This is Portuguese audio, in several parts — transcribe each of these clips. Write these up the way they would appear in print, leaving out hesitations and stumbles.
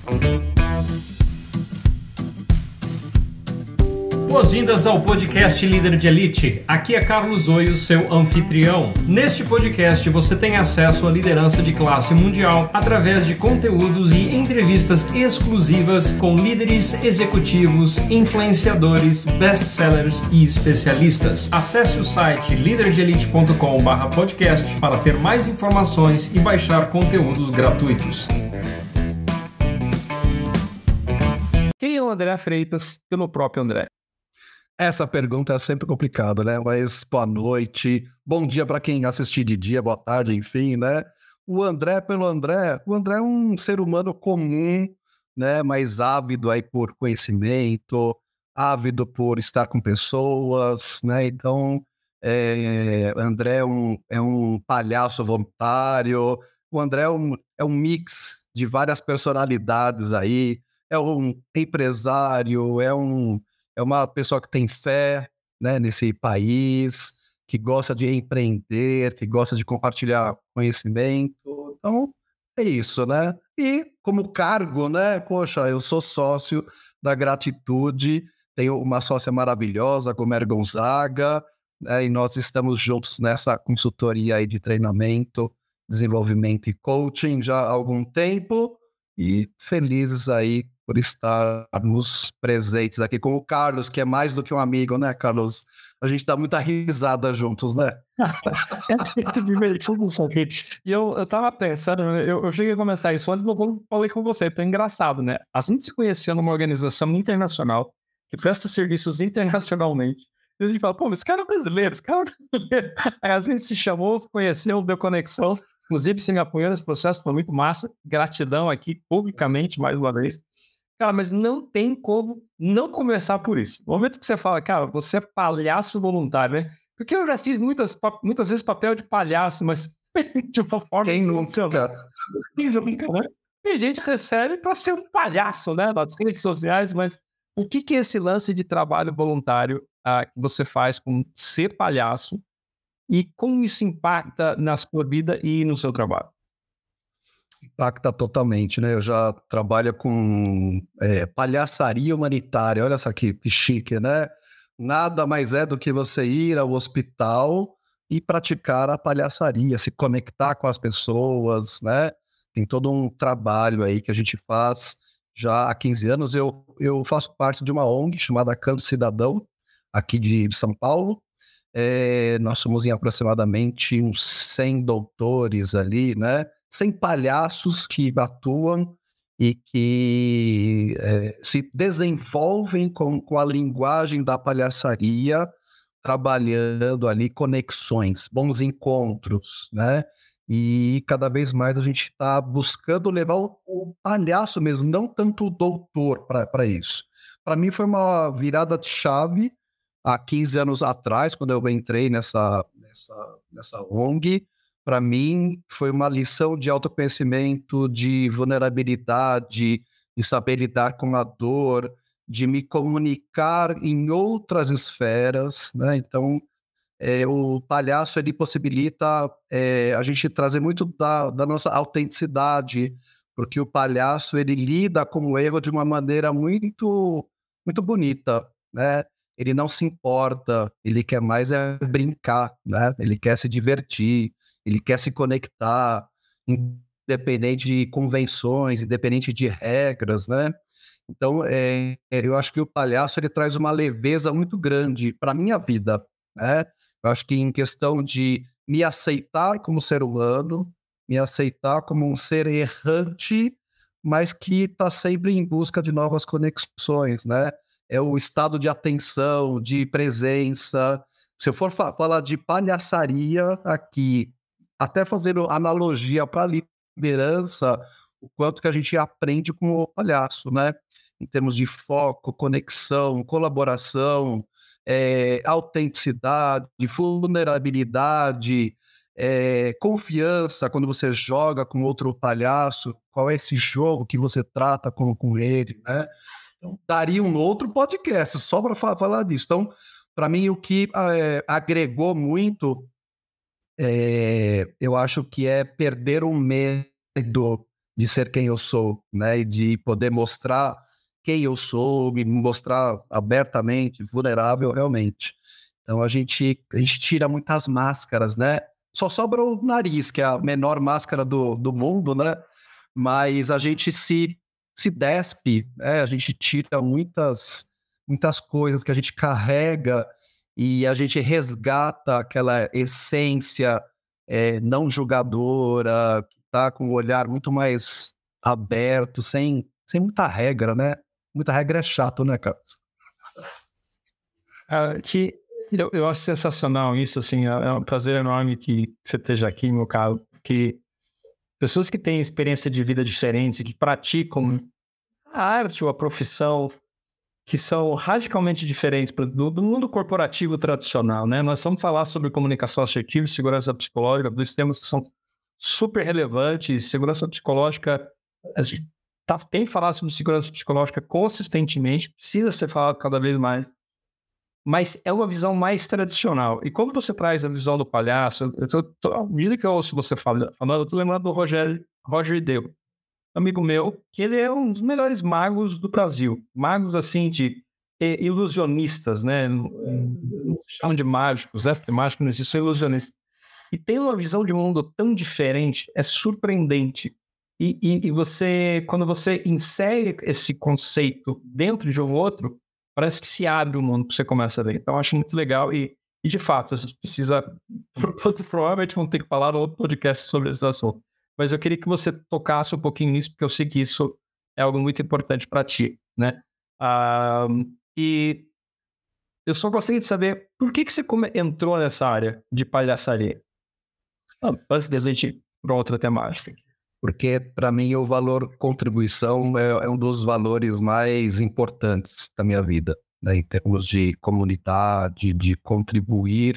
Boas-vindas ao podcast Líder de Elite. Aqui é Carlos Oio, seu anfitrião. Neste podcast você tem acesso à liderança de classe mundial através de conteúdos e entrevistas exclusivas com líderes executivos, influenciadores, best-sellers e especialistas. Acesse o site liderdeelite.com/podcast para ter mais informações e baixar conteúdos gratuitos. Quem é o André Freitas pelo próprio André? Essa pergunta é sempre complicada, né? Mas boa noite, bom dia para quem assistir de dia, boa tarde, enfim, né? O André é um ser humano comum, né? Mas ávido aí por conhecimento, ávido por estar com pessoas, né? Então, André é um palhaço voluntário, o André é um mix de várias personalidades aí, é um empresário, é uma pessoa que tem fé, né, nesse país, que gosta de empreender, que gosta de compartilhar conhecimento. Então, é isso, né? E como cargo, né? Poxa, eu sou sócio da Gratitude, tenho uma sócia maravilhosa, como Mer Gonzaga, né, e nós estamos juntos nessa consultoria aí de treinamento, desenvolvimento e coaching já há algum tempo, e felizes aí por estarmos presentes aqui com o Carlos, que é mais do que um amigo, né, Carlos? A gente dá muita risada juntos, né? É muito divertido isso aqui. E eu tava pensando, né, eu cheguei a começar isso antes, mas eu falei com você, então é engraçado, né? A gente se conhecia numa organização internacional que presta serviços internacionalmente. E a gente fala, pô, mas esse cara é brasileiro, esse cara é brasileiro. Aí a gente se chamou, se conheceu, deu conexão. Inclusive, você me apoiou nesse processo, foi muito massa. Gratidão aqui, publicamente, mais uma vez. Cara, mas não tem como não começar por isso. No momento que você fala, cara, você é palhaço voluntário, né? Porque eu já fiz muitas vezes papel de palhaço, mas de uma forma... Quem nunca? Quem nunca, né? Tem gente que recebe para ser um palhaço, né? Nas redes sociais, mas o que é esse lance de trabalho voluntário que você faz com ser palhaço e como isso impacta na sua vida e no seu trabalho? Impacta totalmente, né? Eu já trabalho com palhaçaria humanitária, olha só que chique, né? Nada mais é do que você ir ao hospital e praticar a palhaçaria, se conectar com as pessoas, né? Tem todo um trabalho aí que a gente faz já há 15 anos. Eu faço parte de uma ONG chamada Canto Cidadão, aqui de São Paulo. Nós somos em aproximadamente uns 100 doutores ali, né? 100 palhaços que atuam e que se desenvolvem com a linguagem da palhaçaria, trabalhando ali conexões, bons encontros, né? E cada vez mais a gente está buscando levar o palhaço mesmo, não tanto o doutor para isso. Para mim foi uma virada de chave há 15 anos atrás, quando eu entrei nessa ONG. Para mim, foi uma lição de autoconhecimento, de vulnerabilidade, de saber lidar com a dor, de me comunicar em outras esferas, né? Então, o palhaço, ele possibilita a gente trazer muito da nossa autenticidade, porque o palhaço, ele lida com o erro de uma maneira muito, muito bonita, né? Ele não se importa, ele quer mais brincar, né? Ele quer se divertir, ele quer se conectar, independente de convenções, independente de regras, né? Então, eu acho que o palhaço, ele traz uma leveza muito grande para a minha vida, né? Eu acho que em questão de me aceitar como ser humano, me aceitar como um ser errante, mas que está sempre em busca de novas conexões, né? É o estado de atenção, de presença. Se eu for falar de palhaçaria aqui, até fazendo analogia para a liderança, o quanto que a gente aprende com o palhaço, né? Em termos de foco, conexão, colaboração, autenticidade, vulnerabilidade, confiança quando você joga com outro palhaço, qual é esse jogo que você trata com ele, né? Então, daria um outro podcast só para falar disso. Então, para mim, o que agregou muito, eu acho que é perder o medo de ser quem eu sou, né? E de poder mostrar quem eu sou, me mostrar abertamente, vulnerável realmente. Então a gente tira muitas máscaras, né? Só sobra o nariz, que é a menor máscara do mundo, né? Mas a gente se despe, né? A gente tira muitas coisas que a gente carrega e a gente resgata aquela essência não julgadora, que está com o olhar muito mais aberto, sem muita regra, né? Muita regra é chato, né, cara? Eu acho sensacional isso, assim, é um prazer enorme que você esteja aqui, meu caro, que pessoas que têm experiência de vida diferentes, que praticam a arte ou a profissão, que são radicalmente diferentes do mundo corporativo tradicional, né? Nós vamos falar sobre comunicação assertiva e segurança psicológica, dois temas que são super relevantes. Segurança psicológica, a gente tem falado sobre segurança psicológica consistentemente, precisa ser falado cada vez mais, mas é uma visão mais tradicional. E como você traz a visão do palhaço, à medida que eu ouço você falando, eu tô lembrando do Roger Dale, amigo meu, que ele é um dos melhores magos do Brasil. Magos, assim, de ilusionistas, né? Não se chamam de mágicos, né? Porque mágico não existe, são ilusionistas. E tem uma visão de mundo tão diferente, é surpreendente. E você, quando você insere esse conceito dentro de um outro, parece que se abre o mundo para você começar a ver. Então, eu acho muito legal e de fato, você precisa... Provavelmente vamos ter que falar no outro podcast sobre esse assunto. Mas eu queria que você tocasse um pouquinho nisso, porque eu sei que isso é algo muito importante para ti, né? E eu só gostaria de saber por que você entrou nessa área de palhaçaria? Antes da gente ir para outra temática. Porque, para mim, o valor contribuição é um dos valores mais importantes da minha vida, né? Em termos de comunidade, de contribuir,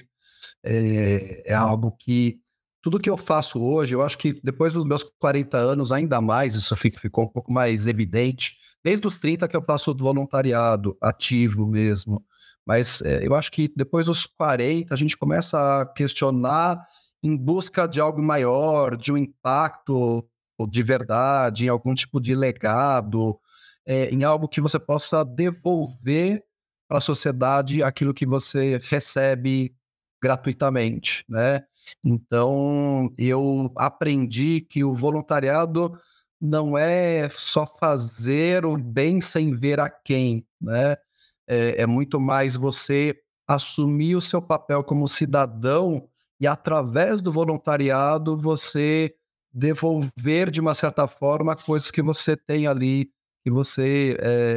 é algo que tudo que eu faço hoje, eu acho que depois dos meus 40 anos, ainda mais, isso ficou um pouco mais evidente. Desde os 30 que eu faço voluntariado, ativo mesmo. Mas eu acho que depois dos 40, a gente começa a questionar em busca de algo maior, de um impacto de verdade, em algum tipo de legado, em algo que você possa devolver para a sociedade aquilo que você recebe gratuitamente, né? Então, eu aprendi que o voluntariado não é só fazer o bem sem ver a quem, né? É muito mais você assumir o seu papel como cidadão e, através do voluntariado, você devolver, de uma certa forma, coisas que você tem ali, que você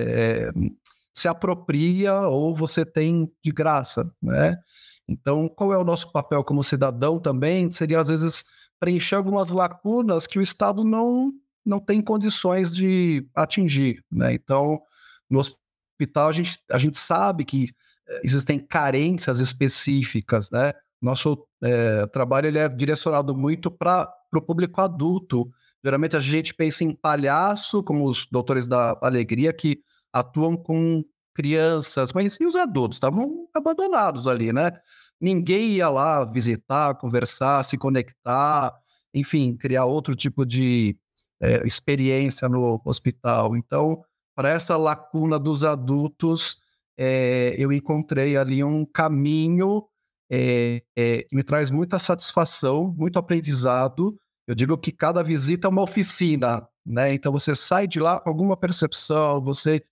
se apropria ou você tem de graça, né? Então, qual é o nosso papel como cidadão também? Seria, às vezes, preencher algumas lacunas que o Estado não tem condições de atingir, né? Então, no hospital, a gente sabe que existem carências específicas, né? Nosso trabalho ele é direcionado muito para o público adulto. Geralmente a gente pensa em palhaço, como os doutores da alegria, que atuam com crianças, mas e os adultos? Estavam abandonados ali, né? Ninguém ia lá visitar, conversar, se conectar, enfim, criar outro tipo de experiência no hospital. Então, para essa lacuna dos adultos, eu encontrei ali um caminho que me traz muita satisfação, muito aprendizado. Eu digo que cada visita é uma oficina, né? Então você sai de lá com alguma percepção, você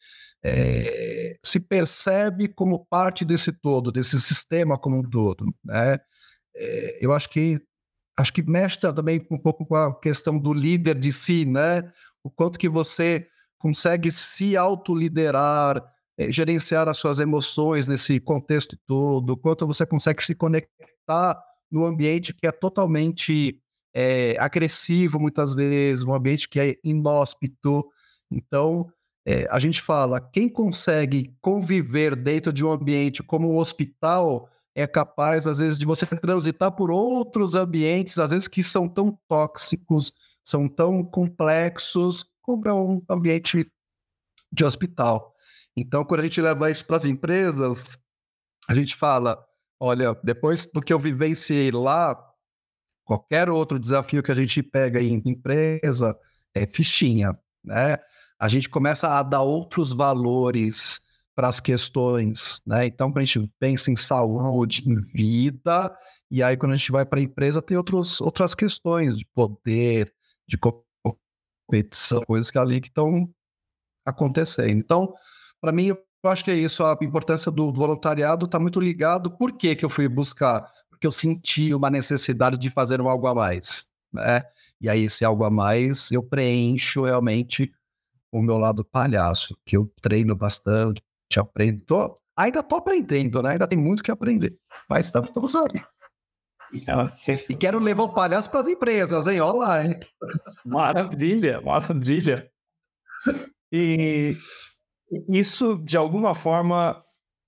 se percebe como parte desse todo, desse sistema como um todo, né? Eu acho que mexe também um pouco com a questão do líder de si, né? O quanto que você consegue se autoliderar, gerenciar as suas emoções nesse contexto todo, o quanto você consegue se conectar no ambiente que é totalmente agressivo, muitas vezes, um ambiente que é inóspito. Então, a gente fala, quem consegue conviver dentro de um ambiente como um hospital é capaz, às vezes, de você transitar por outros ambientes, às vezes que são tão tóxicos, são tão complexos, como é um ambiente de hospital. Então, quando a gente leva isso para as empresas, a gente fala, olha, depois do que eu vivenciei lá, qualquer outro desafio que a gente pega em empresa, é fichinha, né? A gente começa a dar outros valores para as questões, né? Então, quando a gente pensa em saúde, em vida, e aí quando a gente vai para a empresa, tem outras questões de poder, de competição, coisas que ali que estão acontecendo. Então, para mim, eu acho que é isso, a importância do voluntariado está muito ligado. Por que eu fui buscar? Porque eu senti uma necessidade de fazer um algo a mais, né? E aí, esse algo a mais, eu preencho realmente o meu lado palhaço, que eu treino bastante, aprendo. Ainda tô aprendendo, né? Ainda tem muito que aprender, mas estamos aí. E quero levar o palhaço para as empresas, hein? Olha lá, hein? Maravilha, maravilha. E isso, de alguma forma,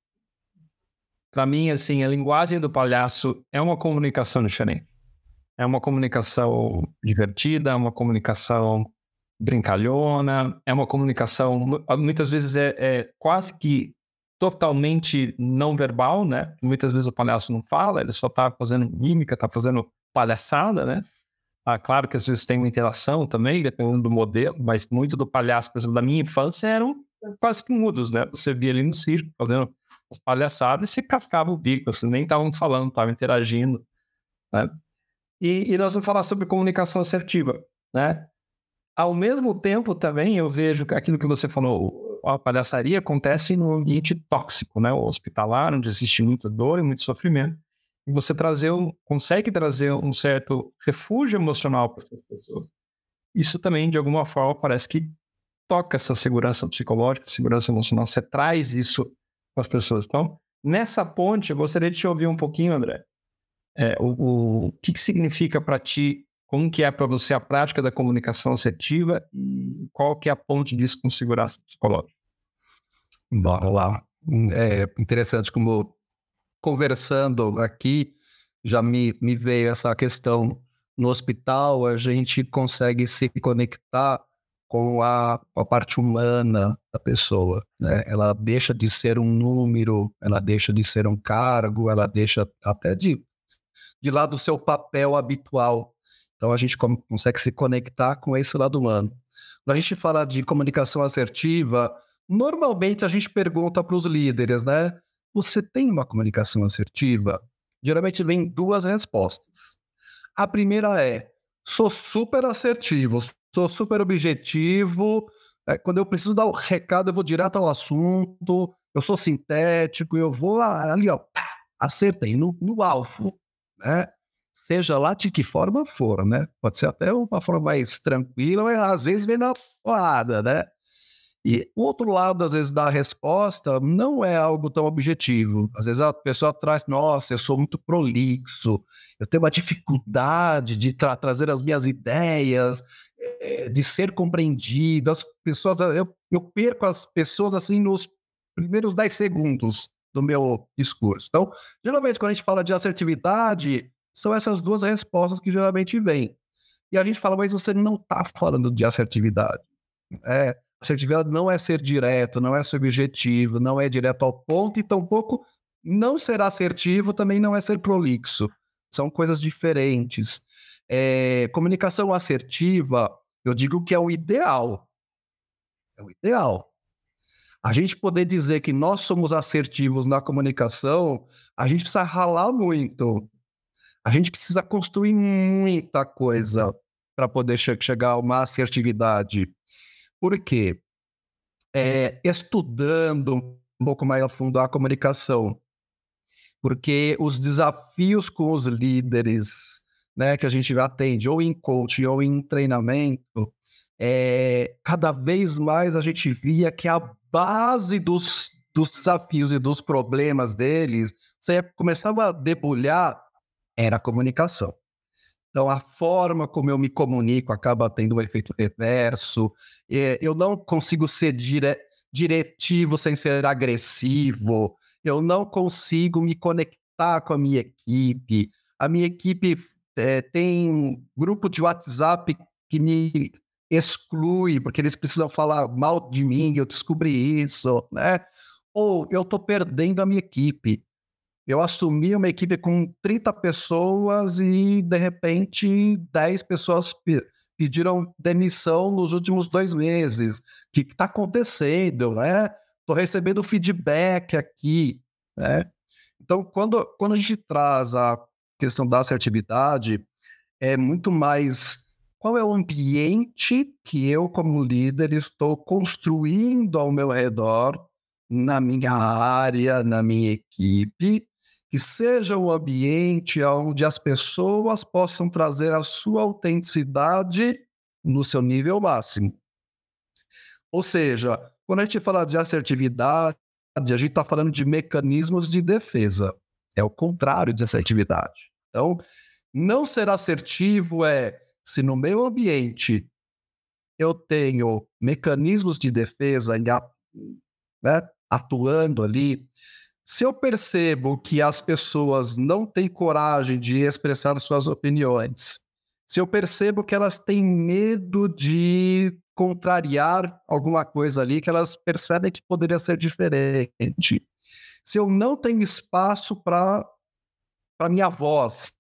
para mim, assim, a linguagem do palhaço é uma comunicação diferente. É uma comunicação divertida, é uma comunicação brincalhona, é uma comunicação, muitas vezes é quase que totalmente não verbal, né? Muitas vezes o palhaço não fala, ele só tá fazendo mímica, tá fazendo palhaçada, né? Claro que às vezes tem uma interação também, dependendo do modelo, mas muito do palhaço, por exemplo, da minha infância eram quase que mudos, né? Você via ali no circo fazendo as palhaçadas e você cascava o bico, você nem estavam falando, estavam interagindo, né? E nós vamos falar sobre comunicação assertiva, né? Ao mesmo tempo também eu vejo que aquilo que você falou, a palhaçaria acontece no ambiente tóxico, né? O hospitalar, onde existe muita dor e muito sofrimento. E você consegue trazer um certo refúgio emocional para essas pessoas. Isso também, de alguma forma, parece que toca essa segurança psicológica, segurança emocional. Você traz isso para as pessoas. Então, nessa ponte, eu gostaria de te ouvir um pouquinho, André. O que significa para ti, como que é para você a prática da comunicação assertiva e qual que é a ponte disso com segurança psicológica? Bora lá. É interessante como conversando aqui, já me veio essa questão. No hospital, a gente consegue se conectar com a parte humana da pessoa, né? Ela deixa de ser um número, ela deixa de ser um cargo, ela deixa até de lado o seu papel habitual. Então, a gente consegue se conectar com esse lado humano. Quando a gente fala de comunicação assertiva, normalmente a gente pergunta para os líderes, né? Você tem uma comunicação assertiva? Geralmente vem duas respostas. A primeira é: sou super assertivo, sou super objetivo. Quando eu preciso dar o recado, eu vou direto ao assunto. Eu sou sintético, eu vou ali, ó, acertei no alvo, né? Seja lá de que forma for, né? Pode ser até uma forma mais tranquila, mas às vezes vem na porrada, né? E o outro lado, às vezes, da resposta não é algo tão objetivo. Às vezes a pessoa traz: nossa, eu sou muito prolixo, eu tenho uma dificuldade de trazer as minhas ideias, de ser compreendido. As pessoas, eu perco as pessoas assim nos primeiros 10 segundos do meu discurso. Então, geralmente, quando a gente fala de assertividade, são essas duas respostas que geralmente vêm. E a gente fala: mas você não está falando de assertividade. Assertividade não é ser direto, não é ser objetivo, não é direto ao ponto, e tampouco não ser assertivo também não é ser prolixo. São coisas diferentes. Comunicação assertiva, eu digo que é o ideal. É o ideal. A gente poder dizer que nós somos assertivos na comunicação, a gente precisa ralar muito. A gente precisa construir muita coisa para poder chegar a uma assertividade. Por quê? Estudando um pouco mais a fundo a comunicação, porque os desafios com os líderes, né, que a gente atende, ou em coaching, ou em treinamento, cada vez mais a gente via que a base dos desafios e dos problemas deles, você começava a debulhar, era a comunicação. Então, a forma como eu me comunico acaba tendo um efeito reverso. Eu não consigo ser diretivo sem ser agressivo. Eu não consigo me conectar com a minha equipe. A minha equipe tem um grupo de WhatsApp que me exclui, porque eles precisam falar mal de mim, eu descobri isso, né? Ou eu estou perdendo a minha equipe. Eu assumi uma equipe com 30 pessoas e, de repente, 10 pessoas pediram demissão nos últimos 2 meses. O que está acontecendo, né? Estou recebendo feedback aqui, né? Então, quando a gente traz a questão da assertividade, é muito mais qual é o ambiente que eu, como líder, estou construindo ao meu redor, na minha área, na minha equipe, que seja um ambiente onde as pessoas possam trazer a sua autenticidade no seu nível máximo. Ou seja, quando a gente fala de assertividade, a gente está falando de mecanismos de defesa. É o contrário de assertividade. Então, não ser assertivo se no meu ambiente eu tenho mecanismos de defesa, né, atuando ali, se eu percebo que as pessoas não têm coragem de expressar suas opiniões, se eu percebo que elas têm medo de contrariar alguma coisa ali, que elas percebem que poderia ser diferente, se eu não tenho espaço para minha voz,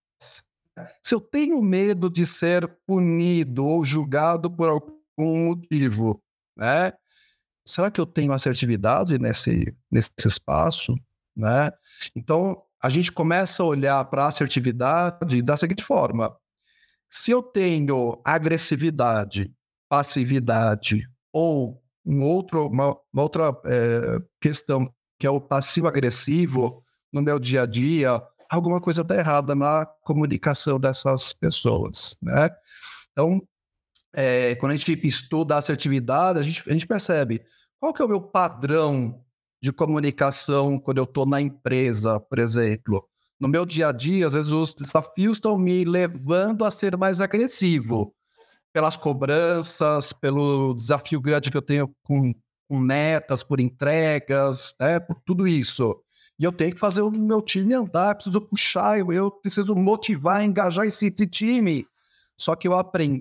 se eu tenho medo de ser punido ou julgado por algum motivo, né? Será que eu tenho assertividade nesse espaço? Né? Então, a gente começa a olhar para a assertividade da seguinte forma: se eu tenho agressividade, passividade ou uma outra questão que é o passivo-agressivo no meu dia a dia, alguma coisa está errada na comunicação dessas pessoas. Né? Então, quando a gente estuda a assertividade, a gente percebe qual que é o meu padrão de comunicação quando eu estou na empresa, por exemplo. No meu dia a dia, às vezes os desafios estão me levando a ser mais agressivo, pelas cobranças, pelo desafio grande que eu tenho com metas, por entregas, né, por tudo isso. E eu tenho que fazer o meu time andar, preciso puxar, eu preciso motivar, engajar esse time. Só que eu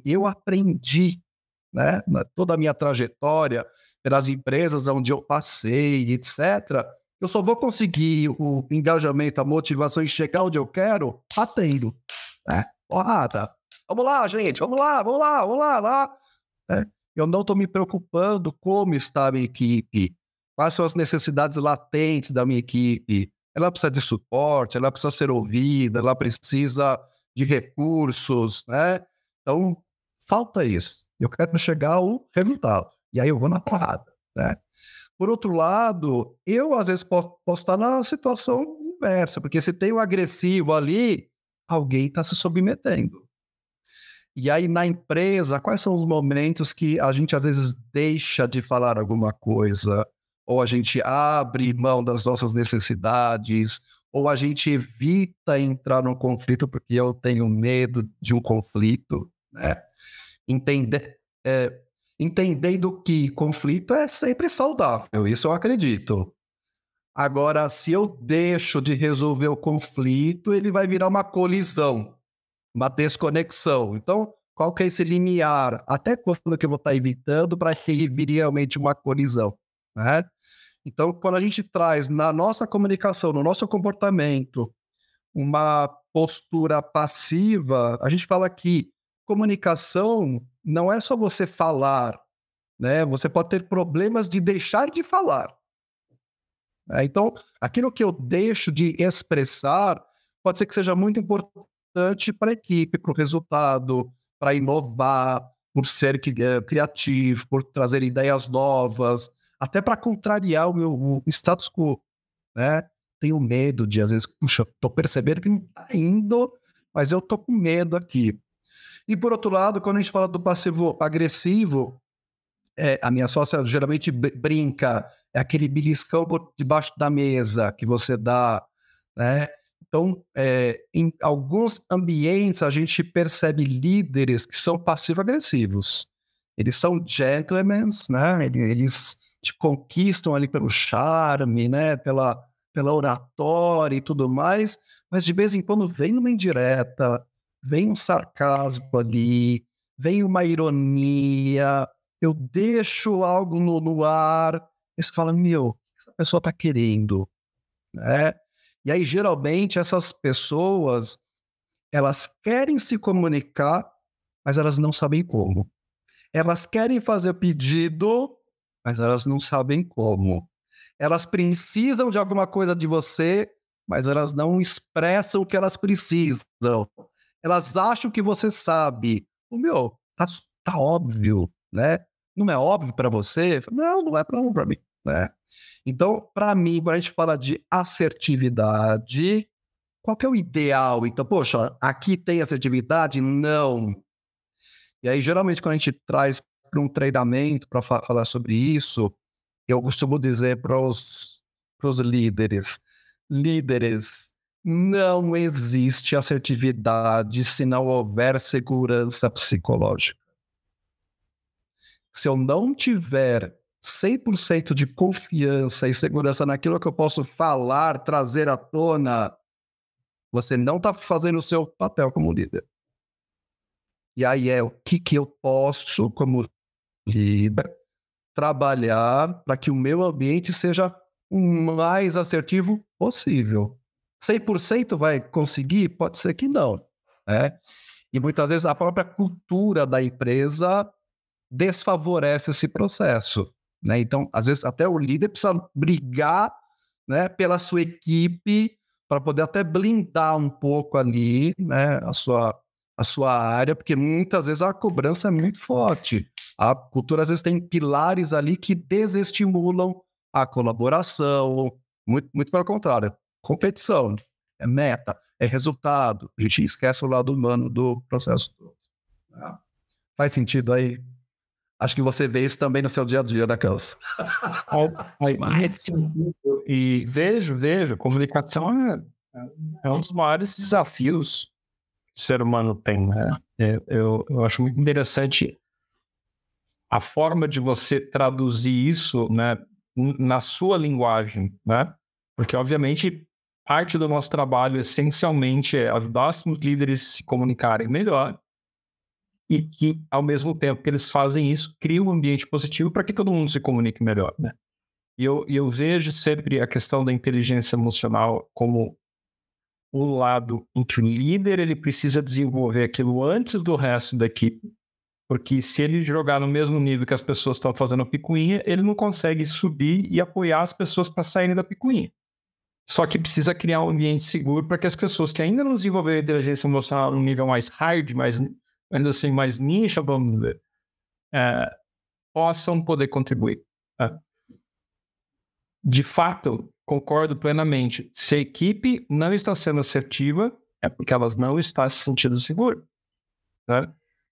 aprendi, né, toda a minha trajetória, pelas empresas onde eu passei, etc., eu só vou conseguir o engajamento, a motivação e chegar onde eu quero batendo. Né? Porrada. Vamos lá, gente, vamos lá. Eu não estou me preocupando como está a minha equipe, quais são as necessidades latentes da minha equipe. Ela precisa de suporte, ela precisa ser ouvida, ela precisa de recursos, né? Então, falta isso. Eu quero chegar ao resultado. E aí eu vou na porrada, né? Por outro lado, eu às vezes posso estar na situação inversa, porque se tem um agressivo ali, alguém está se submetendo. E aí na empresa, quais são os momentos que a gente às vezes deixa de falar alguma coisa, ou a gente abre mão das nossas necessidades, ou a gente evita entrar num conflito porque eu tenho medo de um conflito, né? Entendendo que conflito é sempre saudável, isso eu acredito. Agora, se eu deixo de resolver o conflito, ele vai virar uma colisão, uma desconexão. Então, qual que é esse limiar? Até quando que eu vou estar evitando para que ele vire realmente uma colisão? Né? Então, quando a gente traz na nossa comunicação, no nosso comportamento, uma postura passiva, a gente fala que comunicação não é só você falar, né? Você pode ter problemas de deixar de falar. Então, aquilo que eu deixo de expressar pode ser que seja muito importante para a equipe, para o resultado, para inovar, por ser criativo, por trazer ideias novas, até para contrariar o status quo, né? Tenho medo de, às vezes, puxa, estou percebendo que não está indo, mas eu estou com medo aqui. E, por outro lado, quando a gente fala do passivo-agressivo, a minha sócia geralmente brinca, é aquele beliscão por debaixo da mesa que você dá, né? Então, em alguns ambientes, a gente percebe líderes que são passivo-agressivos. Eles são gentlemen, né? Eles te conquistam ali pelo charme, né? Pela oratória e tudo mais, mas de vez em quando vem uma indireta, vem um sarcasmo ali, vem uma ironia, eu deixo algo no ar, e você fala, o que essa pessoa está querendo? Né? E aí, geralmente, essas pessoas, elas querem se comunicar, mas elas não sabem como. Elas querem fazer o pedido, mas elas não sabem como. Elas precisam de alguma coisa de você, mas elas não expressam o que elas precisam. Elas acham que você sabe. Tá óbvio, né? Não é óbvio para você? Não, não é para mim, né? Então, para mim, quando a gente fala de assertividade, qual que é o ideal? Então, poxa, aqui tem assertividade? Não. E aí, geralmente, quando a gente traz para um treinamento para falar sobre isso, eu costumo dizer para os líderes, não existe assertividade se não houver segurança psicológica. Se eu não tiver 100% de confiança e segurança naquilo que eu posso falar, trazer à tona, você não está fazendo o seu papel como líder. E aí o que eu posso, como líder, trabalhar para que o meu ambiente seja o mais assertivo possível. 100% vai conseguir? Pode ser que não. Né? E muitas vezes a própria cultura da empresa desfavorece esse processo. Né? Então, às vezes, até o líder precisa brigar, né, pela sua equipe para poder até blindar um pouco ali, né, a sua área, porque muitas vezes a cobrança é muito forte. A cultura, às vezes, tem pilares ali que desestimulam a colaboração, muito pelo contrário. Competição, é meta, é resultado. A gente esquece o lado humano do processo todo. Faz sentido aí? Acho que você vê isso também no seu dia a dia, né, Carlos? E vejo, comunicação é um dos maiores desafios que o ser humano tem, né? Eu acho muito interessante a forma de você traduzir isso, né, na sua linguagem, né? Porque, obviamente, parte do nosso trabalho, essencialmente, é ajudar os líderes a se comunicarem melhor e que, ao mesmo tempo que eles fazem isso, criam um ambiente positivo para que todo mundo se comunique melhor, né? E eu vejo sempre a questão da inteligência emocional como um lado em que o líder ele precisa desenvolver aquilo antes do resto da equipe, porque se ele jogar no mesmo nível que as pessoas estão fazendo a picuinha, ele não consegue subir e apoiar as pessoas para saírem da picuinha. Só que precisa criar um ambiente seguro para que as pessoas que ainda não desenvolveram inteligência emocional no nível mais hard, mais nicha, vamos dizer, possam poder contribuir. De fato, concordo plenamente. Se a equipe não está sendo assertiva, é porque elas não estão se sentindo seguras. Né?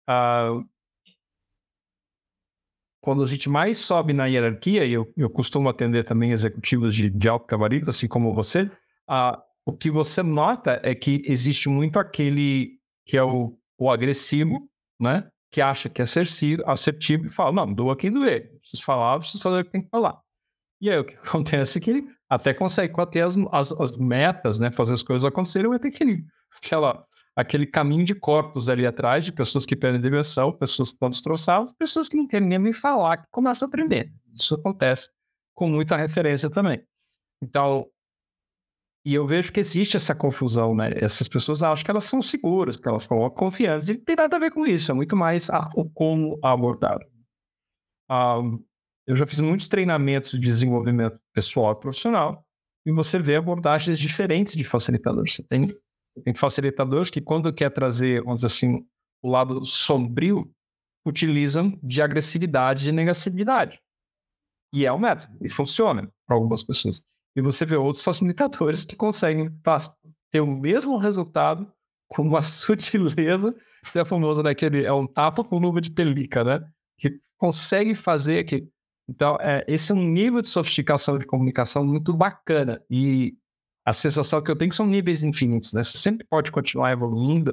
Quando a gente mais sobe na hierarquia, e eu costumo atender também executivos de alto gabarito, assim como você, o que você nota é que existe muito aquele que é o agressivo, né? Que acha que é assertivo e fala, não, doa quem doer. Preciso falar, preciso fazer o que tem que falar. E aí o que acontece é que ele até consegue bater as metas, né? Fazer as coisas acontecerem, vai ter aquele caminho de corpos ali atrás, de pessoas que perdem dimensão, pessoas que estão destroçadas, pessoas que não querem nem me falar, que começam a aprender. Isso acontece com muita referência também. Então, e eu vejo que existe essa confusão, né? Essas pessoas acham que elas são seguras, que elas são confiantes, e não tem nada a ver com isso, é muito mais como abordar. Eu já fiz muitos treinamentos de desenvolvimento pessoal e profissional, e você vê abordagens diferentes de facilitadores. Você tem facilitadores que, quando quer trazer, vamos dizer assim, o lado sombrio, utilizam de agressividade e negatividade. E é um método, e funciona para algumas pessoas. E você vê outros facilitadores que conseguem ter o mesmo resultado com uma sutileza. Isso é famoso, né? É um tapa com luva de pelica, né? Que consegue fazer aquilo. Então, esse é um nível de sofisticação de comunicação muito bacana. E a sensação que eu tenho que são níveis infinitos, né? Você sempre pode continuar evoluindo.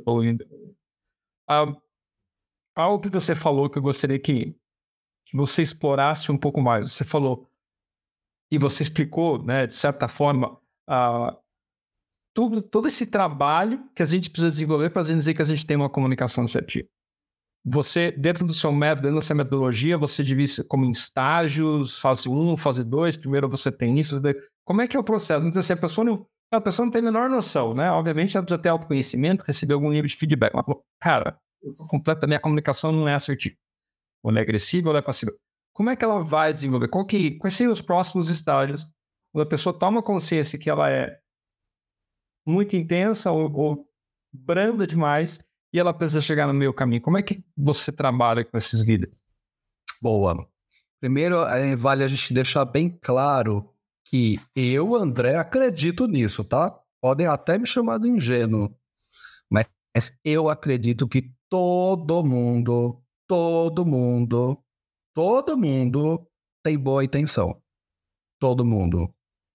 Algo que você falou que eu gostaria que você explorasse um pouco mais. Você falou, e você explicou, né, de certa forma, todo esse trabalho que a gente precisa desenvolver para dizer que a gente tem uma comunicação assertiva. Você, dentro do seu método, dentro da sua metodologia, você divide como em estágios, fase 1, fase 2, primeiro você tem isso. Como é que é o processo? Não dizer assim, a pessoa não tem a menor noção, né? Obviamente, ela precisa ter autoconhecimento, receber algum nível de feedback. Mas, cara, minha comunicação não é assertiva. Ou ela é agressiva ou ela é passiva. Como é que ela vai desenvolver? Quais seriam os próximos estágios quando a pessoa toma consciência que ela é muito intensa ou branda demais e ela precisa chegar no meio caminho? Como é que você trabalha com esses líderes? Boa. Primeiro, vale a gente deixar bem claro que eu, André, acredito nisso, tá? Podem até me chamar de ingênuo, mas eu acredito que todo mundo tem boa intenção. Todo mundo.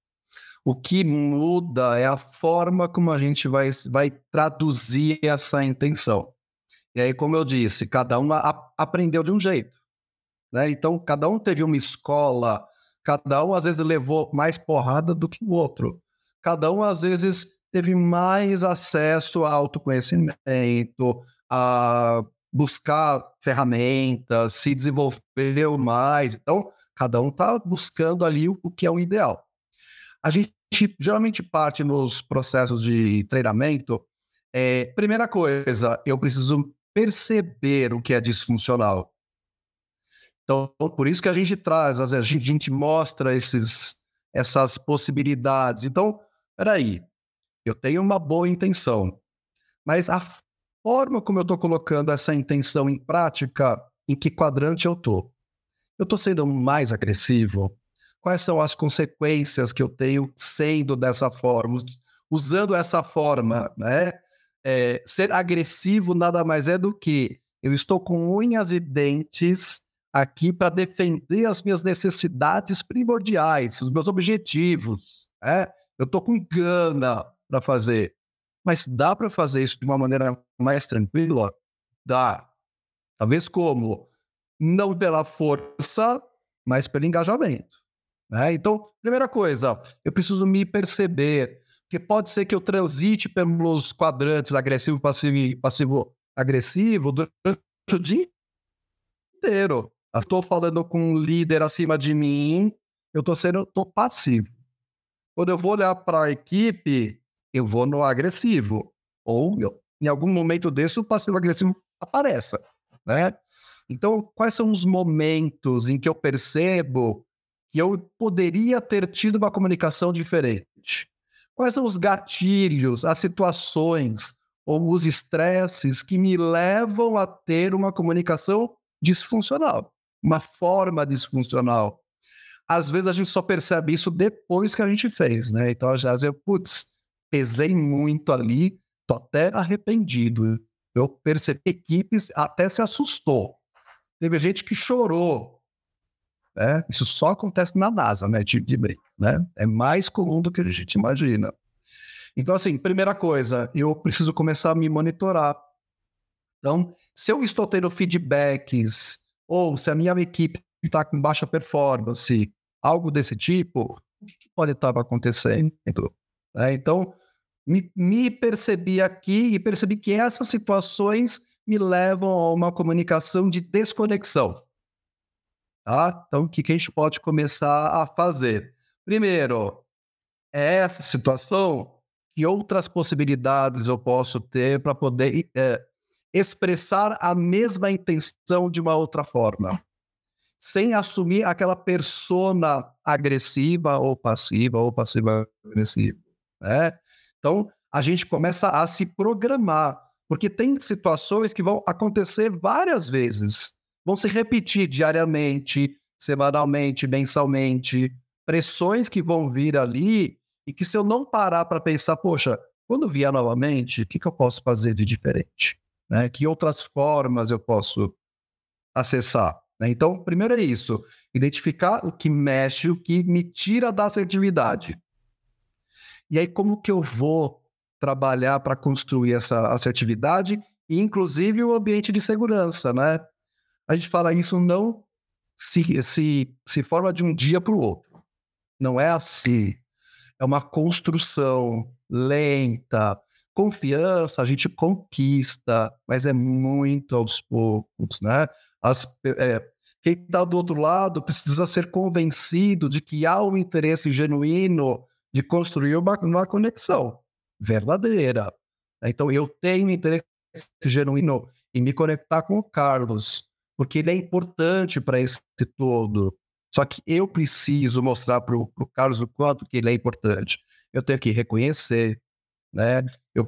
O que muda é a forma como a gente vai traduzir essa intenção. E aí, como eu disse, cada um aprendeu de um jeito, né? Então, cada um teve uma escola, cada um às vezes levou mais porrada do que o outro. Cada um às vezes teve mais acesso a autoconhecimento, a buscar ferramentas, se desenvolveu mais. Então, cada um está buscando ali o que é o ideal. A gente geralmente parte nos processos de treinamento. Primeira coisa, eu preciso perceber o que é disfuncional. Então, por isso que a gente traz, a gente mostra essas possibilidades. Então, peraí, eu tenho uma boa intenção, mas a forma como eu estou colocando essa intenção em prática, em que quadrante eu estou? Eu estou sendo mais agressivo? Quais são as consequências que eu tenho sendo dessa forma, usando essa forma, né? Ser agressivo nada mais é do que eu estou com unhas e dentes aqui para defender as minhas necessidades primordiais, os meus objetivos, né? Eu estou com gana para fazer, mas dá para fazer isso de uma maneira mais tranquila? Dá. Talvez como? Não pela força, mas pelo engajamento. Né? Então, primeira coisa, eu preciso me perceber, porque pode ser que eu transite pelos quadrantes agressivo, passivo e passivo-agressivo durante o dia inteiro. Estou falando com um líder acima de mim, eu estou passivo. Quando eu vou olhar para a equipe, eu vou no agressivo. Ou, em algum momento desse, o passivo-agressivo apareça. Né? Então, quais são os momentos em que eu percebo que eu poderia ter tido uma comunicação diferente? Quais são os gatilhos, as situações ou os estresses que me levam a ter uma comunicação disfuncional, uma forma disfuncional? Às vezes a gente só percebe isso depois que a gente fez, né? Então, às vezes pesei muito ali, tô até arrependido. Eu percebi que equipes até se assustou. Teve gente que chorou. Né? Isso só acontece na NASA, né? Tipo de brinco, né? É mais comum do que a gente imagina. Então, assim, primeira coisa, eu preciso começar a me monitorar. Então, se eu estou tendo feedbacks, ou se a minha equipe está com baixa performance, algo desse tipo, o que pode estar acontecendo? Então, me percebi aqui e percebi que essas situações me levam a uma comunicação de desconexão. Tá? Então, o que a gente pode começar a fazer? Primeiro, essa situação, que outras possibilidades eu posso ter para poder expressar a mesma intenção de uma outra forma, sem assumir aquela persona agressiva ou passiva-agressiva. Né? Então, a gente começa a se programar, porque tem situações que vão acontecer várias vezes, vão se repetir diariamente, semanalmente, mensalmente, pressões que vão vir ali e que se eu não parar para pensar, poxa, quando vier novamente, o que eu posso fazer de diferente? Né? Que outras formas eu posso acessar? Né? Então, primeiro é isso, identificar o que mexe, o que me tira da assertividade. E aí, como que eu vou trabalhar para construir essa assertividade e, inclusive, o ambiente de segurança, né? A gente fala isso não se forma de um dia para o outro. Não é assim. É uma construção lenta. Confiança a gente conquista, mas é muito aos poucos, né? Quem está do outro lado precisa ser convencido de que há um interesse genuíno de construir uma conexão verdadeira. Então, eu tenho interesse genuíno e me conectar com o Carlos, porque ele é importante para esse todo. Só que eu preciso mostrar para o Carlos o quanto que ele é importante. Eu tenho que reconhecer, né?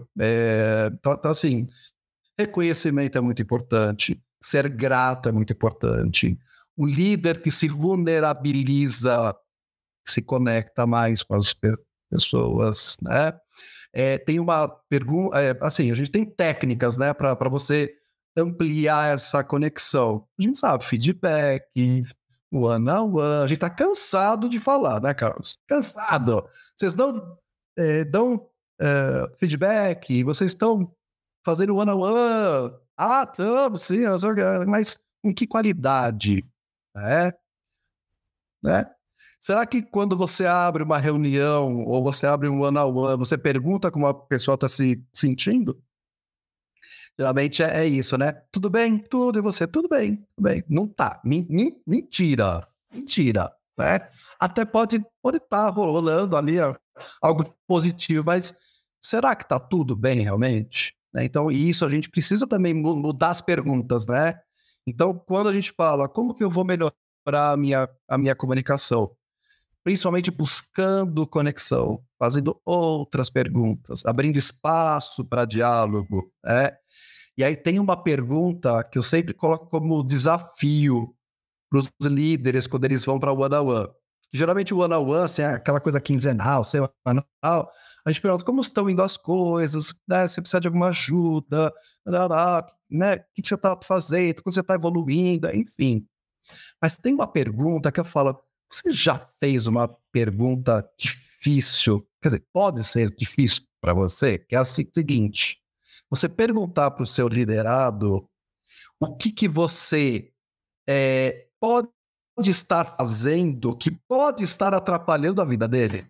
Então, assim, reconhecimento é muito importante, ser grato é muito importante. O líder que se vulnerabiliza se conecta mais com as pessoas, né? Tem uma pergunta, assim, a gente tem técnicas, né, para você ampliar essa conexão. A gente sabe, feedback, one-on-one, a gente tá cansado de falar, né, Carlos? Cansado. Vocês dão feedback, vocês estão fazendo one-on-one. Ah, estamos, sim, mas com que qualidade? Né? Né? Será que quando você abre uma reunião ou você abre um one-on-one, você pergunta como a pessoa está se sentindo? Geralmente é isso, né? Tudo bem? Tudo, e você? Tudo bem, tudo bem. Não tá. Mentira. Mentira. Né? Até pode estar rolando ali algo positivo, mas será que tá tudo bem realmente? Né? Então, isso a gente precisa também mudar as perguntas, né? Então, quando a gente fala, como que eu vou melhorar a minha comunicação? Principalmente buscando conexão, fazendo outras perguntas, abrindo espaço para diálogo, né? E aí tem uma pergunta que eu sempre coloco como desafio para os líderes quando eles vão para o one-on-one. Geralmente o one-on-one, assim, é aquela coisa quinzenal, semanal, a gente pergunta como estão indo as coisas, né? Você precisa de alguma ajuda, né? O que você está fazendo, como você está evoluindo, enfim. Mas tem uma pergunta que eu falo, você já fez uma pergunta difícil? Quer dizer, pode ser difícil para você, que é a seguinte, você perguntar para o seu liderado o que você pode estar fazendo que pode estar atrapalhando a vida dele?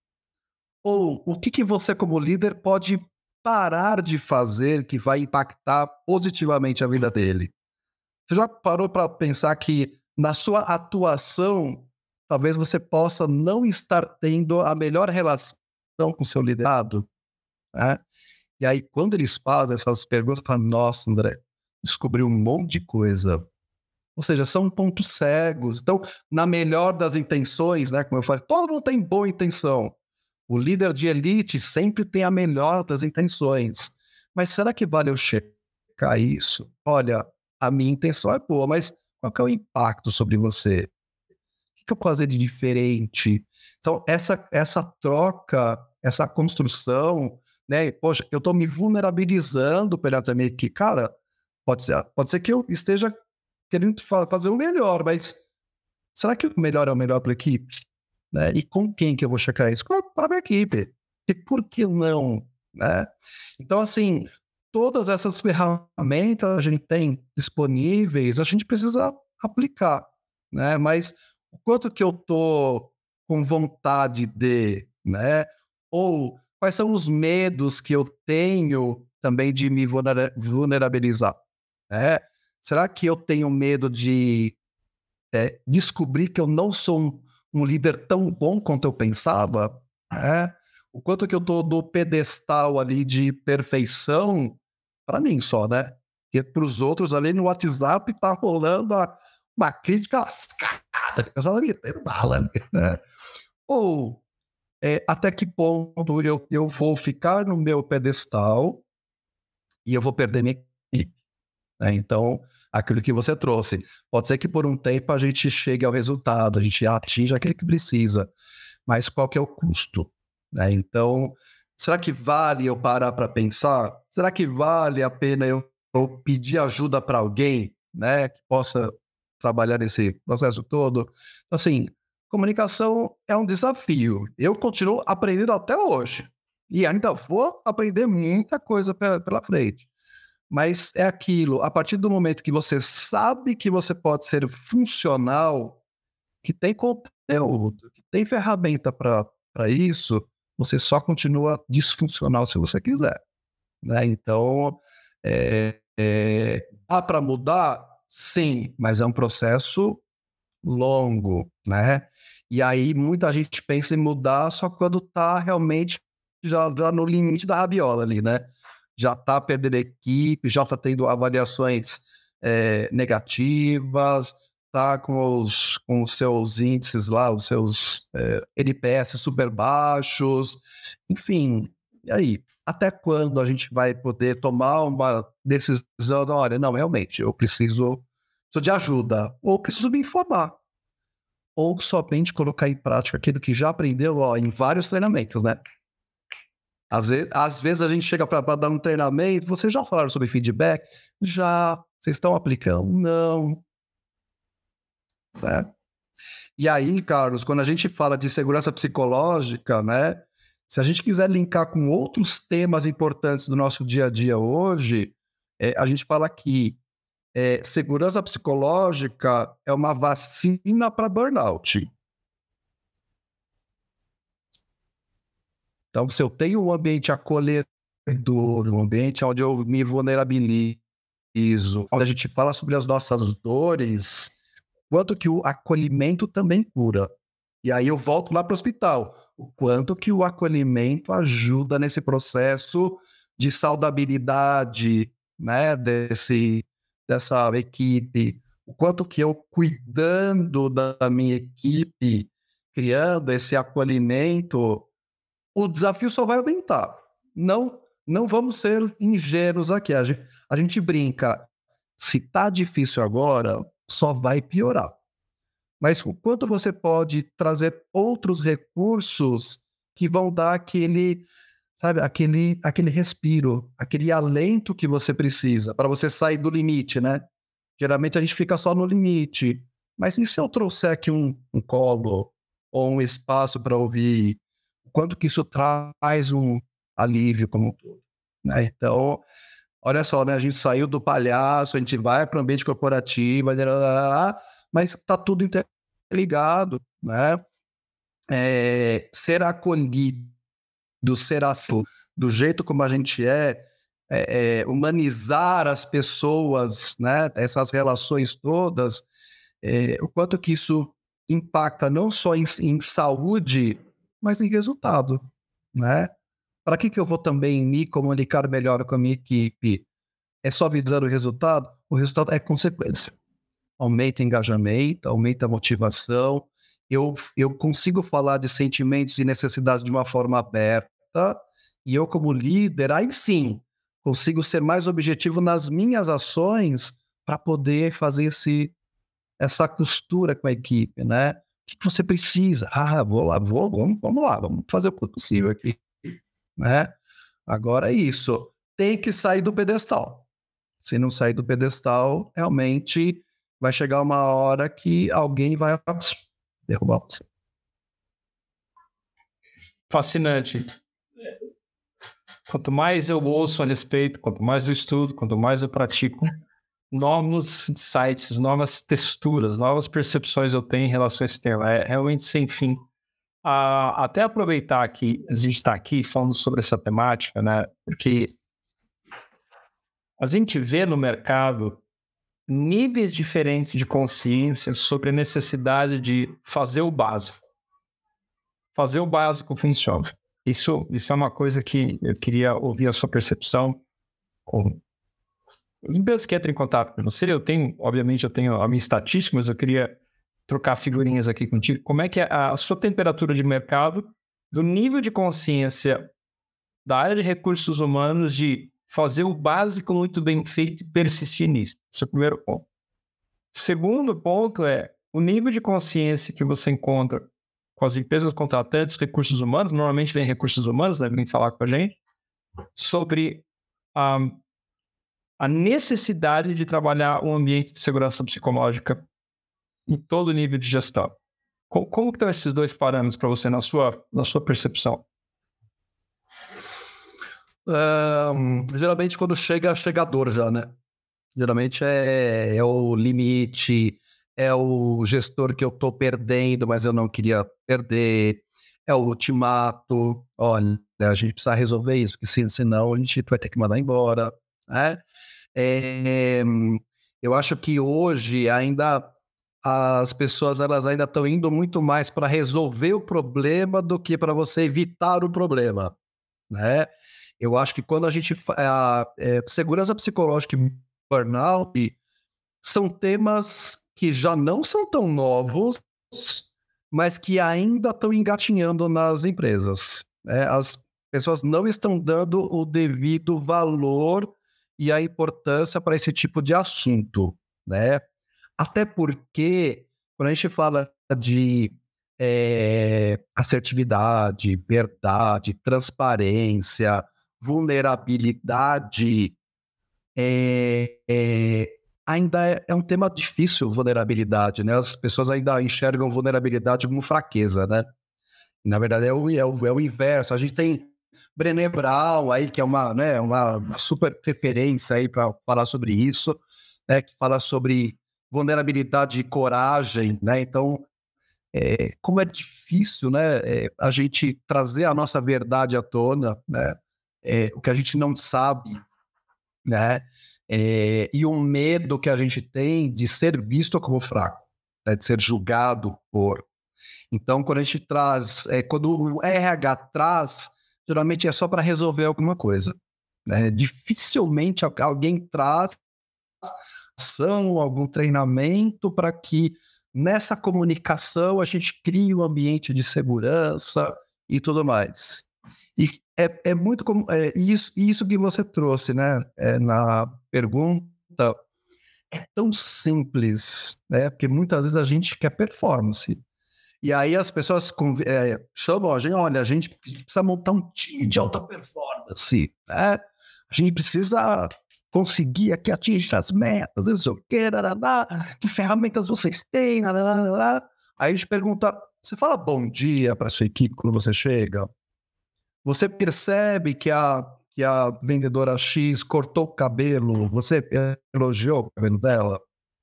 Ou o que você, como líder, pode parar de fazer que vai impactar positivamente a vida dele? Você já parou para pensar que na sua atuação, talvez você possa não estar tendo a melhor relação com o seu liderado? Né? E aí, quando eles fazem essas perguntas, eu falo, nossa, André, descobri um monte de coisa. Ou seja, são pontos cegos. Então, na melhor das intenções, né, como eu falei, todo mundo tem boa intenção. O líder de elite sempre tem a melhor das intenções. Mas será que vale eu checar isso? Olha, a minha intenção é boa, mas qual que é o impacto sobre você? O que eu posso fazer de diferente? Então, essa troca, essa construção, né? Poxa, eu estou me vulnerabilizando perante a minha equipe. Cara, pode ser que eu esteja querendo fazer o melhor, mas será que o melhor é o melhor para a equipe? Né? E com quem que eu vou checar isso? Com a própria equipe. E por que não? Né? Então, assim, todas essas ferramentas a gente tem disponíveis, a gente precisa aplicar, né? Mas o quanto que eu tô com vontade de, né? Ou quais são os medos que eu tenho também de me vulnerabilizar, né? Será que eu tenho medo de descobrir que eu não sou um líder tão bom quanto eu pensava? Né? O quanto que eu tô do pedestal ali de perfeição para mim só, né? Porque para os outros ali no WhatsApp tá rolando uma crítica lascada, que eu já metendo bala, né? Ou até que ponto eu vou ficar no meu pedestal e eu vou perder minha equipe, né? Então, aquilo que você trouxe, pode ser que por um tempo a gente chegue ao resultado, a gente atinja aquilo que precisa, mas qual que é o custo? Né? Então, será que vale eu parar para pensar? Será que vale a pena eu pedir ajuda para alguém, né, que possa trabalhar nesse processo todo? Assim, comunicação é um desafio. Eu continuo aprendendo até hoje e ainda vou aprender muita coisa pela frente. Mas é aquilo, a partir do momento que você sabe que você pode ser funcional, que tem conteúdo, que tem ferramenta para isso, você só continua disfuncional se você quiser. Né? Então, dá para mudar? Sim, mas é um processo longo, né? E aí muita gente pensa em mudar só quando está realmente já no limite da rabiola ali, né? já está perdendo equipe, já está tendo avaliações negativas, está com os seus índices lá, os seus NPS super baixos, enfim, e aí? Até quando a gente vai poder tomar uma decisão? Olha, não, realmente, eu preciso de ajuda, ou preciso me informar, ou somente colocar em prática aquilo que já aprendeu em vários treinamentos, né? Às vezes a gente chega para dar um treinamento, vocês já falaram sobre feedback? Já. Vocês estão aplicando? Não. Né? E aí, Carlos, quando a gente fala de segurança psicológica, né? Se a gente quiser linkar com outros temas importantes do nosso dia a dia hoje, a gente fala que segurança psicológica é uma vacina para burnout. Então, se eu tenho um ambiente acolhedor, um ambiente onde eu me vulnerabilizo, onde a gente fala sobre as nossas dores, quanto que o acolhimento também cura. E aí eu volto lá para o hospital. O quanto que o acolhimento ajuda nesse processo de saudabilidade, né, dessa equipe. O quanto que eu, cuidando da minha equipe, criando esse acolhimento, o desafio só vai aumentar. Não vamos ser ingênuos aqui. A gente brinca. Se tá difícil agora, só vai piorar. Mas o quanto você pode trazer outros recursos que vão dar aquele, sabe, aquele respiro, aquele alento que você precisa para você sair do limite, né? Geralmente a gente fica só no limite. Mas e se eu trouxer aqui um colo ou um espaço para ouvir? Quanto que isso traz um alívio como um todo, né? Então, olha só, né? A gente saiu do palhaço, a gente vai para o ambiente corporativo, mas está tudo interligado, né? Ser acolhido, ser assim, do jeito como a gente humanizar as pessoas, né? Essas relações todas, o quanto que isso impacta não só em saúde, mas em resultado, né? Para que eu vou também me comunicar melhor com a minha equipe? É só visando o resultado? O resultado é consequência. Aumenta o engajamento, aumenta a motivação. Eu consigo falar de sentimentos e necessidades de uma forma aberta, e eu, como líder, aí sim, consigo ser mais objetivo nas minhas ações para poder fazer essa costura com a equipe, né? O que você precisa? Vamos lá, vamos fazer o possível aqui, né? Agora é isso, tem que sair do pedestal. Se não sair do pedestal, realmente vai chegar uma hora que alguém vai derrubar você. Fascinante. Quanto mais eu ouço a respeito, quanto mais eu estudo, quanto mais eu pratico, novos insights, novas texturas, novas percepções eu tenho em relação a esse tema. É realmente sem fim. Até aproveitar que a gente está aqui falando sobre essa temática, né? Porque a gente vê no mercado níveis diferentes de consciência sobre a necessidade de fazer o básico. Fazer o básico funciona. Isso é uma coisa que eu queria ouvir a sua percepção. Os empresas que entram em contato com você, obviamente eu tenho a minha estatística, mas eu queria trocar figurinhas aqui contigo. Como é que é a sua temperatura de mercado, do nível de consciência da área de recursos humanos de fazer o básico muito bem feito e persistir nisso? Esse é o primeiro ponto. Segundo ponto é o nível de consciência que você encontra com as empresas contratantes, recursos humanos, normalmente vem recursos humanos, né, vem falar com a gente, sobre a necessidade de trabalhar um ambiente de segurança psicológica em todo nível de gestão. Como que estão esses dois parâmetros para você na sua percepção? Geralmente quando chega a dor já, né? Geralmente é o limite, é o gestor que eu estou perdendo, mas eu não queria perder, é o ultimato, olha, a gente precisa resolver isso, porque senão a gente vai ter que mandar embora, né? Eu acho que hoje ainda as pessoas elas ainda estão indo muito mais para resolver o problema do que para você evitar o problema, né? Eu acho que quando a gente... segurança psicológica e burnout são temas que já não são tão novos, mas que ainda estão engatinhando nas empresas, né? As pessoas não estão dando o devido valor e a importância para esse tipo de assunto, né? Até porque, quando a gente fala de assertividade, verdade, transparência, vulnerabilidade, ainda é um tema difícil, vulnerabilidade, né? As pessoas ainda enxergam vulnerabilidade como fraqueza, né? Na verdade, é o inverso. A gente tem Brené Brown aí, que é uma super referência aí para falar sobre isso, né? Que fala sobre vulnerabilidade e coragem, né? Então, como é difícil, né? A gente trazer a nossa verdade à tona, né? O que a gente não sabe, né? E o medo que a gente tem de ser visto como fraco, né? De ser julgado por. Então, quando a gente traz, quando o RH traz, geralmente é só para resolver alguma coisa, né? Dificilmente alguém traz ação, algum treinamento para que nessa comunicação a gente crie um ambiente de segurança e tudo mais. E é muito como isso que você trouxe, né? Na pergunta, é tão simples, né? Porque muitas vezes a gente quer performance. E aí as pessoas chamam a gente, olha, a gente precisa montar um time de alta performance, né? A gente precisa conseguir aqui atingir as metas, não sei o quê, que ferramentas vocês têm, Aí a gente pergunta, você fala bom dia para sua equipe quando você chega? Você percebe que a vendedora X cortou o cabelo, você elogiou o cabelo dela?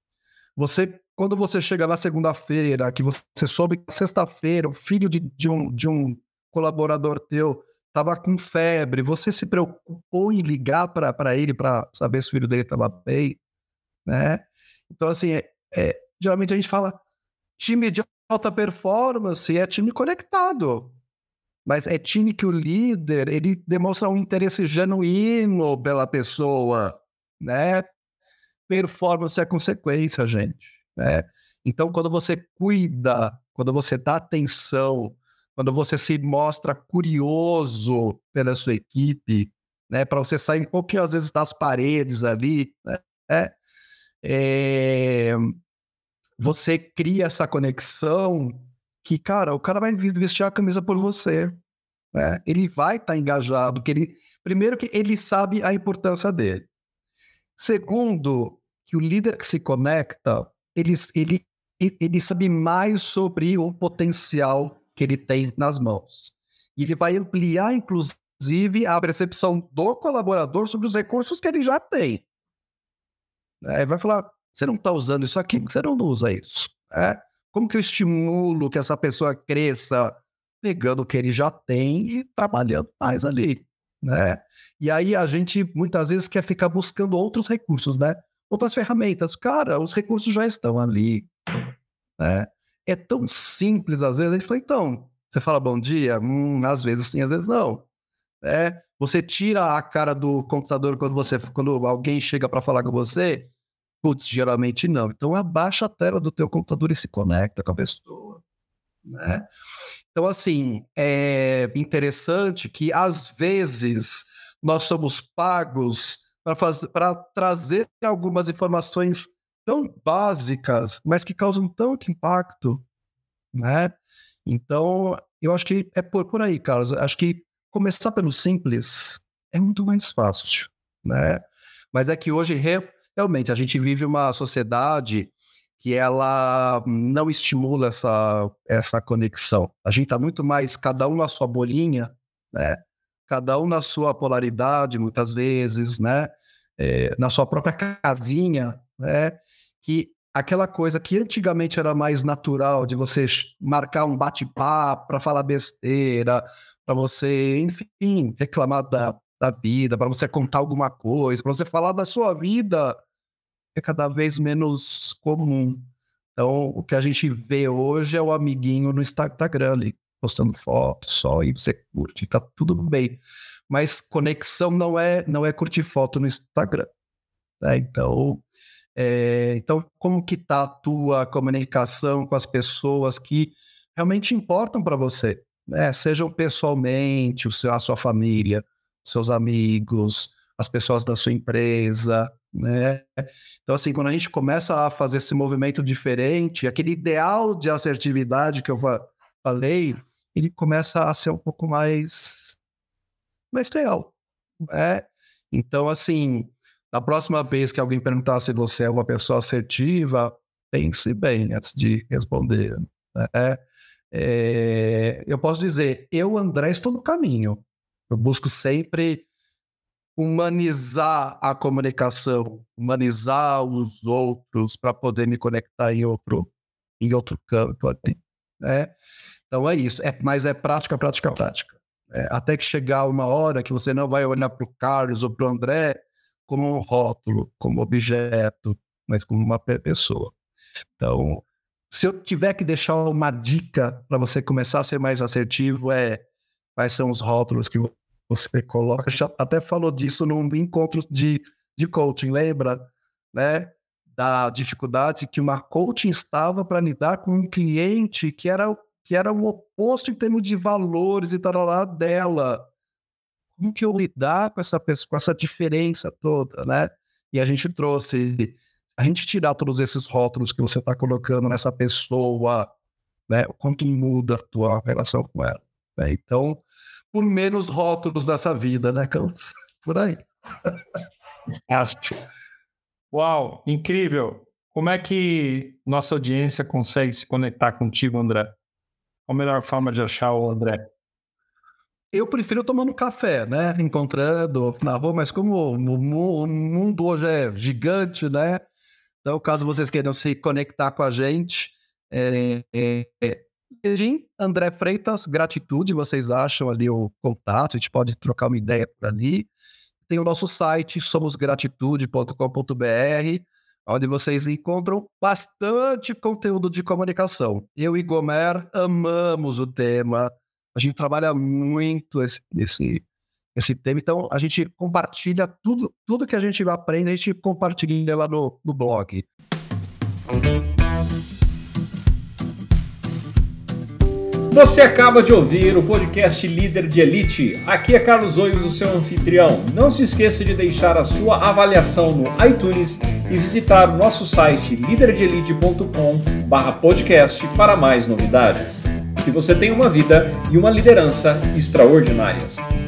Quando você chega na segunda-feira, que você soube que sexta-feira o filho de um colaborador teu estava com febre, você se preocupou em ligar para ele para saber se o filho dele estava bem, né? Então, assim, geralmente a gente fala time de alta performance é time conectado, mas é time que o líder, ele demonstra um interesse genuíno pela pessoa, né? Performance é consequência, gente, né? Então, quando você cuida, quando você dá atenção, quando você se mostra curioso pela sua equipe, né? Para você sair um pouquinho, às vezes, das paredes ali, né? Você cria essa conexão que, cara, o cara vai vestir a camisa por você, né? Ele vai estar engajado, primeiro que ele sabe a importância dele. Segundo, que o líder que se conecta, ele sabe mais sobre o potencial que ele tem nas mãos. E ele vai ampliar, inclusive, a percepção do colaborador sobre os recursos que ele já tem. Ele vai falar, você não está usando isso aqui, porque você não usa isso. Como que eu estimulo que essa pessoa cresça pegando o que ele já tem e trabalhando mais ali, né? E aí a gente muitas vezes quer ficar buscando outros recursos, né? Outras ferramentas. Cara, os recursos já estão ali, né? É tão simples às vezes. A gente fala, então, você fala bom dia? Às vezes sim, às vezes não. Você tira a cara do computador quando alguém chega para falar com você? Putz, geralmente não. Então abaixa a tela do teu computador e se conecta com a pessoa, né? Então, assim, é interessante que, às vezes, nós somos pagos para trazer algumas informações tão básicas, mas que causam tanto impacto, né? Então, eu acho que é por aí, Carlos. Acho que começar pelo simples é muito mais fácil, né? Mas é que hoje, realmente, a gente vive uma sociedade que ela não estimula essa conexão. A gente está muito mais, cada um na sua bolinha, né? Cada um na sua polaridade, muitas vezes, né? Na sua própria casinha, né? Que aquela coisa que antigamente era mais natural de você marcar um bate-papo para falar besteira, para você, enfim, reclamar da vida, para você contar alguma coisa, para você falar da sua vida, é cada vez menos comum. Então, o que a gente vê hoje é o amiguinho no Instagram ali, postando foto só, e você curte, tá tudo bem. mas conexão não é curtir foto no Instagram. Né? Então, como que está a tua comunicação com as pessoas que realmente importam para você? Né? Sejam pessoalmente, a sua família, seus amigos, as pessoas da sua empresa, né? Então, assim, quando a gente começa a fazer esse movimento diferente, aquele ideal de assertividade que eu falei, ele começa a ser um pouco mais real, né? Então, assim, na próxima vez que alguém perguntar se você é uma pessoa assertiva, pense bem antes de responder, né? Eu posso dizer, eu, André, estou no caminho. Eu busco sempre humanizar a comunicação, humanizar os outros para poder me conectar em outro campo, né? Então é isso, mas é prática. Até que chegar uma hora que você não vai olhar para o Carlos ou para o André como um rótulo, como objeto, mas como uma pessoa. Então, se eu tiver que deixar uma dica para você começar a ser mais assertivo, quais são os rótulos que você coloca? Já até falou disso num encontro de coaching, lembra? Né? Da dificuldade que uma coaching estava para lidar com um cliente que era o oposto em termos de valores e tal dela. Como que eu lidar com essa pessoa, com essa diferença toda, né? E a gente tirar todos esses rótulos que você está colocando nessa pessoa, né? O quanto muda a tua relação com ela. Né? Então, por menos rótulos dessa vida, né, Carlos? Por aí. Acho. Uau, incrível. Como é que nossa audiência consegue se conectar contigo, André? Qual a melhor forma de achar o André? Eu prefiro tomando café, né? Encontrando na rua, mas como o mundo hoje é gigante, né? Então, caso vocês queiram se conectar com a gente, André Freitas, Gratitude, vocês acham ali o contato, a gente pode trocar uma ideia por ali. Tem o nosso site, somosgratitude.com.br, onde vocês encontram bastante conteúdo de comunicação. Eu e Gomer amamos o tema, a gente trabalha muito esse tema, então a gente compartilha tudo que a gente aprende, a gente compartilha lá no blog. Você acaba de ouvir o podcast Líder de Elite. Aqui é Carlos Oios, o seu anfitrião. Não se esqueça de deixar a sua avaliação no iTunes e visitar o nosso site liderdeelite.com/podcast para mais novidades. Que você tenha uma vida e uma liderança extraordinárias.